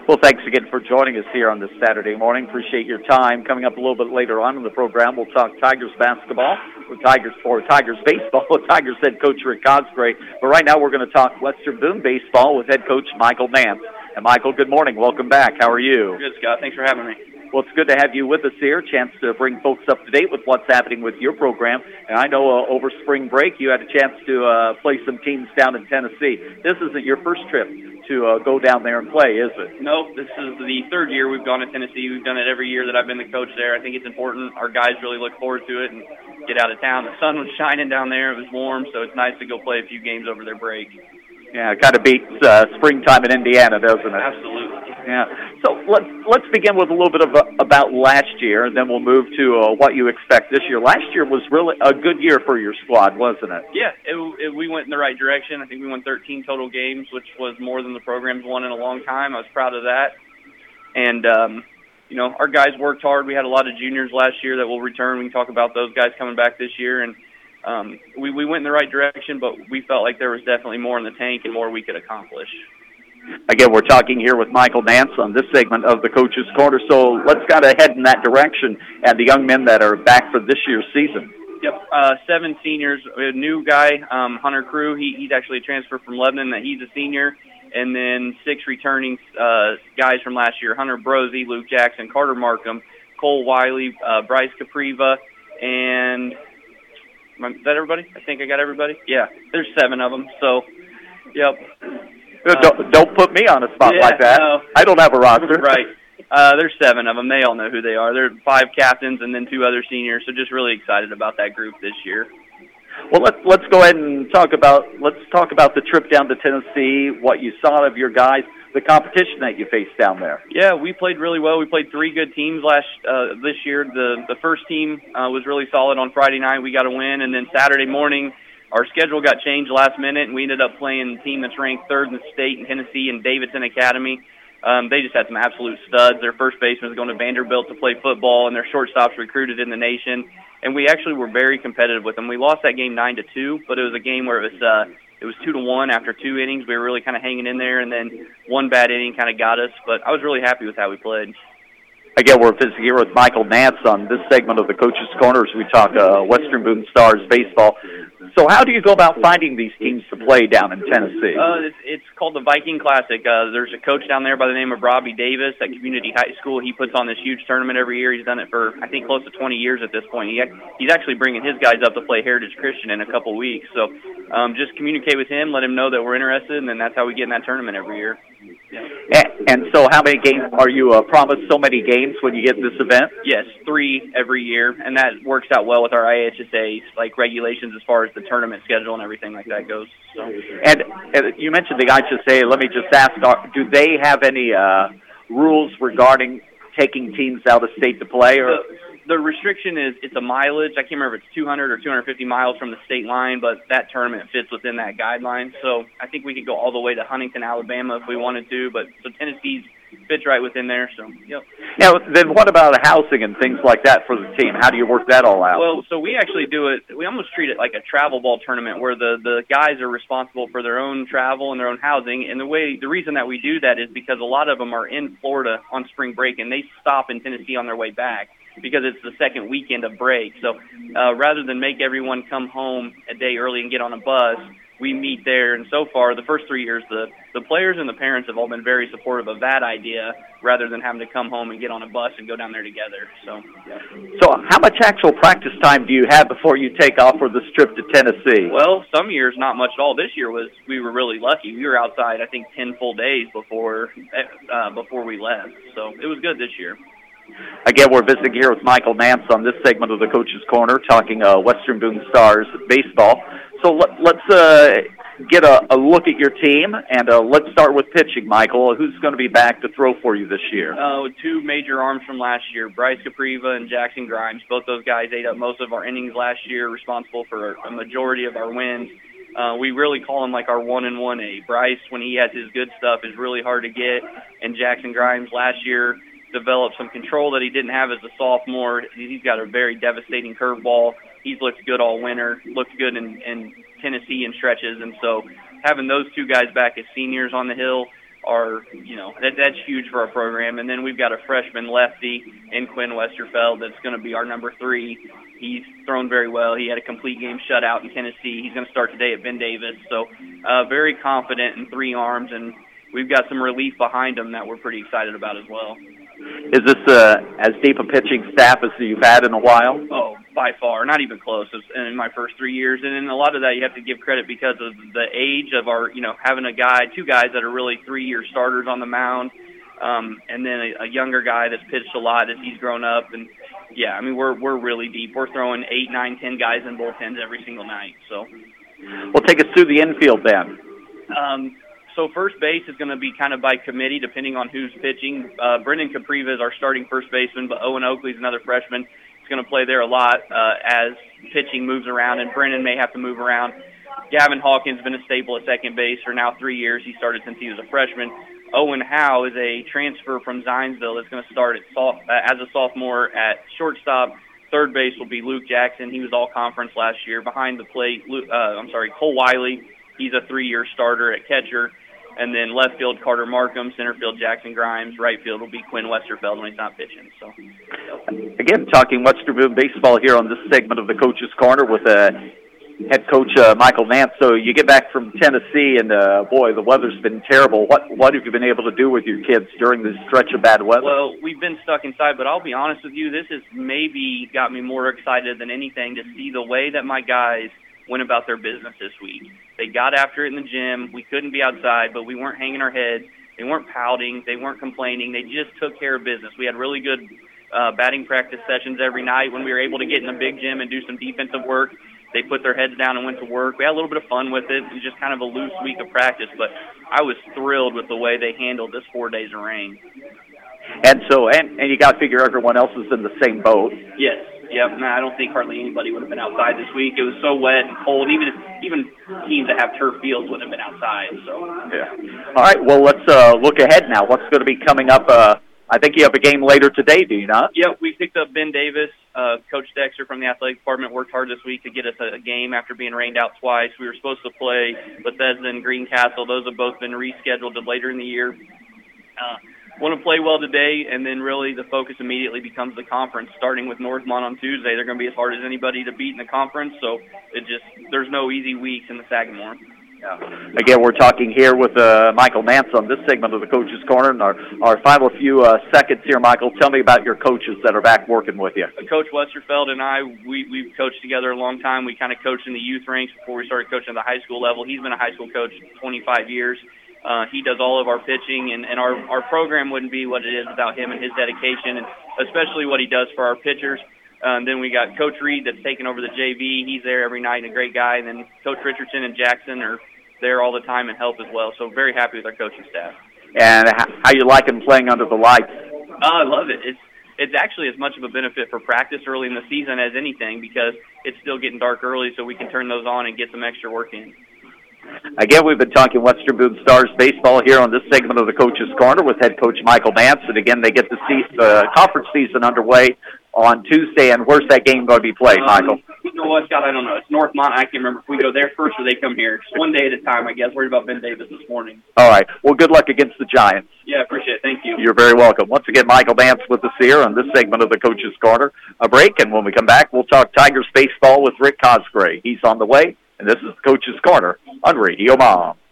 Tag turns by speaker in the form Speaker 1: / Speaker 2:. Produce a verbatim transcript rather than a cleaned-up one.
Speaker 1: Well, thanks again for joining us here on this Saturday morning. Appreciate your time. Coming up a little bit later on in the program, we'll talk Tigers basketball, with Tigers or Tigers baseball with Tigers head coach Rick Cosgray. But right now we're going to talk Western Boone baseball with head coach Michael Nance. And Michael, good morning. Welcome back. How are you?
Speaker 2: Good, Scott. Thanks for having me.
Speaker 1: Well, it's good to have you with us here. Chance to bring folks up to date with what's happening with your program. And I know uh, over spring break you had a chance to uh, play some teams down in Tennessee. This isn't your first trip to uh, go down there and play, is it?
Speaker 2: No, this is the third year we've gone to Tennessee. We've done it every year that I've been the coach there. I think it's important. Our guys really look forward to it and get out of town. The sun was shining down there. It was warm, so it's nice to go play a few games over their break.
Speaker 1: Yeah, it kind of beats uh, springtime in Indiana, doesn't it?
Speaker 2: Absolutely.
Speaker 1: Yeah. So let's let's begin with a little bit of uh, about last year, and then we'll move to uh, what you expect this year. Last year was really a good year for your squad, wasn't it?
Speaker 2: Yeah, it, it, we went in the right direction. I think we won thirteen total games, which was more than the program's won in a long time. I was proud of that. And, um, you know, our guys worked hard. We had a lot of juniors last year that will return. We can talk about those guys coming back this year. And um, we, we went in the right direction, but we felt like there was definitely more in the tank and more we could accomplish.
Speaker 1: Again, we're talking here with Michael Nance on this segment of the Coach's Corner, so let's kind of head in that direction and the young men that are back for this year's season.
Speaker 2: Yep, uh, seven seniors. A new guy, um, Hunter Crew, he, he's actually transferred from Lebanon, that he's a senior, and then six returning uh, guys from last year, Hunter Brosey, Luke Jackson, Carter Markham, Cole Wiley, uh, Bryce Capriva, and is that everybody? I think I got everybody. Yeah, there's seven of them, so, yep.
Speaker 1: Uh, don't, don't put me on a spot
Speaker 2: yeah,
Speaker 1: like that.
Speaker 2: No.
Speaker 1: I don't have a roster.
Speaker 2: Right. Uh, there's seven of them. They all know who they are. There are five captains and then two other seniors, so just really excited about that group this year.
Speaker 1: Well, let's let's go ahead and talk about let's talk about the trip down to Tennessee, what you saw of your guys, the competition that you faced down there.
Speaker 2: Yeah, we played really well. We played three good teams last uh, this year. The the first team uh, was really solid on Friday night. We got a win, and then Saturday morning, our schedule got changed last minute, and we ended up playing a team that's ranked third in the state in Tennessee in Davidson Academy. Um, they just had some absolute studs. Their first baseman was going to Vanderbilt to play football, and their shortstops recruited in the nation. And we actually were very competitive with them. We lost that game nine to two, but it was a game where it was uh, it was two to one after two innings. We were really kind of hanging in there, and then one bad inning kind of got us. But I was really happy with how we played.
Speaker 1: Again, we're visiting here with Michael Nance on this segment of the Coach's Corner as we talk uh, Western Boone Stars baseball. So how do you go about finding these teams to play down in Tennessee?
Speaker 2: Uh, it's, it's called the Viking Classic. Uh, there's a coach down there by the name of Robbie Davis at Community High School. He puts on this huge tournament every year. He's done it for, I think, close to twenty years at this point. He, he's actually bringing his guys up to play Heritage Christian in a couple weeks. So um, just communicate with him, let him know that we're interested, and then that's how we get in that tournament every year. Yeah.
Speaker 1: And, and so how many games are you uh, promised so many games when you get this event?
Speaker 2: Yes, three every year, and that works out well with our I H S A like regulations as far as the tournament schedule and everything like that goes. So.
Speaker 1: And, and you mentioned the I H S A. Let me just ask, are, do they have any uh, rules regarding taking teams out of state to play? Or
Speaker 2: the, the restriction is it's a mileage. I can't remember if it's two hundred or two hundred fifty miles from the state line, but that tournament fits within that guideline. So I think we could go all the way to Huntington, Alabama if we wanted to, but so Tennessee's fits right within there. So, yep.
Speaker 1: Now, then what about housing and things like that for the team? How do you work that all out?
Speaker 2: Well, so we actually do it, we almost treat it like a travel ball tournament where the, the guys are responsible for their own travel and their own housing. And the way, the reason that we do that is because a lot of them are in Florida on spring break and they stop in Tennessee on their way back because it's the second weekend of break. So uh, rather than make everyone come home a day early and get on a bus, we meet there, and so far, the first three years, the, the players and the parents have all been very supportive of that idea rather than having to come home and get on a bus and go down there together. So, yeah.
Speaker 1: So how much actual practice time do you have before you take off for this trip to Tennessee?
Speaker 2: Well, some years not much at all. This year was we were really lucky. We were outside, I think, ten full days before uh, before we left. So it was good this year.
Speaker 1: Again, we're visiting here with Michael Nance on this segment of the Coach's Corner, talking uh, Western Boone Stars baseball. So let, let's uh, get a, a look at your team, and uh, let's start with pitching, Michael. Who's going to be back to throw for you this year?
Speaker 2: Uh, with two major arms from last year, Bryce Capriva and Jackson Grimes. Both those guys ate up most of our innings last year, responsible for a majority of our wins. Uh, we really call him like our one and one A. Bryce, when he has his good stuff, is really hard to get, and Jackson Grimes last year developed some control that he didn't have as a sophomore. He's got a very devastating curveball. He's looked good all winter, looked good in, in Tennessee in stretches, and so having those two guys back as seniors on the hill are, you know, that, that's huge for our program. And then we've got a freshman lefty in Quinn Westerfeld that's going to be our number three. He's thrown very well. He had a complete game shutout in Tennessee. He's going to start today at Ben Davis. So uh, very confident in three arms, and we've got some relief behind him that we're pretty excited about as well.
Speaker 1: Is this uh, as deep a pitching staff as you've had in a while?
Speaker 2: Oh, by far. Not even close in my first three years. And in a lot of that, you have to give credit because of the age of our, you know, having a guy, two guys that are really three-year starters on the mound, um, and then a, a younger guy that's pitched a lot as he's grown up. And, yeah, I mean, we're we're really deep. We're throwing eight, nine, ten guys in bullpens every single night. So,
Speaker 1: well, take us through the infield then.
Speaker 2: Um So first base is going to be kind of by committee, depending on who's pitching. Uh, Brendan Capriva is our starting first baseman, but Owen Oakley is another freshman. He's going to play there a lot uh, as pitching moves around, and Brendan may have to move around. Gavin Hawkins has been a staple at second base for now three years. He started since he was a freshman. Owen Howe is a transfer from Zionsville that's going to start at soft, uh, as a sophomore at shortstop. Third base will be Luke Jackson. He was all-conference last year. Behind the plate, Luke, uh, I'm sorry, Cole Wiley. He's a three-year starter at catcher. And then left field, Carter Markham. Center field, Jackson Grimes. Right field will be Quinn Westerfeld when he's not pitching. So,
Speaker 1: again, talking Western Boone baseball here on this segment of the Coach's Corner with uh, head coach uh, Michael Nance. So you get back from Tennessee, and uh, boy, the weather's been terrible. What what have you been able to do with your kids during this stretch of bad weather?
Speaker 2: Well, we've been stuck inside, but I'll be honest with you, this has maybe got me more excited than anything to see the way that my guys went about their business this week. They got after it in the gym. We couldn't be outside, but we weren't hanging our heads. They weren't pouting. They weren't complaining. They just took care of business. We had really good uh, batting practice sessions every night when we were able to get in the big gym and do some defensive work. They put their heads down and went to work. We had a little bit of fun with it. It was just kind of a loose week of practice, but I was thrilled with the way they handled this four days of rain.
Speaker 1: And so, and, and you got to figure everyone else is in the same boat.
Speaker 2: Yes. Yep, no, I don't think hardly anybody would have been outside this week. It was so wet and cold. Even even teams that have turf fields wouldn't have been outside. So
Speaker 1: yeah. All right. Well, let's uh, look ahead now. What's going to be coming up? Uh, I think you have a game later today, do you not?
Speaker 2: Yep. We picked up Ben Davis. Uh, Coach Dexter from the athletic department worked hard this week to get us a, a game after being rained out twice. We were supposed to play Bethesda and Greencastle. Those have both been rescheduled to later in the year. Uh, want to play well today, and then really the focus immediately becomes the conference, starting with Northmont on Tuesday. They're going to be as hard as anybody to beat in the conference, so it just there's no easy weeks in the Sagamore.
Speaker 1: Yeah. Again, we're talking here with uh, Michael Nance on this segment of the Coach's Corner. And our, our final few uh, seconds here, Michael, tell me about your coaches that are back working with you.
Speaker 2: Coach Westerfeld and I, we, we've coached together a long time. We kind of coached in the youth ranks before we started coaching at the high school level. He's been a high school coach twenty-five years. Uh, he does all of our pitching, and, and our, our program wouldn't be what it is without him and his dedication, and especially what he does for our pitchers. Um, then we got Coach Reed that's taken over the J V. He's there every night and a great guy. And then Coach Richardson and Jackson are there all the time and help as well. So very happy with our coaching staff.
Speaker 1: And how you liking playing under the lights?
Speaker 2: Uh, I love it. It's it's actually as much of a benefit for practice early in the season as anything because it's still getting dark early, so we can turn those on and get some extra work in.
Speaker 1: Again, we've been talking Western Boone Stars baseball here on this segment of the Coach's Corner with head coach Michael Nance. And again, they get the se- uh, conference season underway on Tuesday. And where's that game going to be played, um, Michael?
Speaker 2: You know what, Scott? I don't know. It's Northmont. I can't remember if we go there first or they come here. Just one day at a time, I guess. Worried about Ben Davis this morning.
Speaker 1: All right. Well, good luck against the Giants.
Speaker 2: Yeah, appreciate it. Thank you.
Speaker 1: You're very welcome. Once again, Michael Nance with us here on this segment of the Coach's Corner. A break, and when we come back, we'll talk Tigers baseball with Rick Cosgray. He's on the way. And this is Coach's Corner on Radio Mom.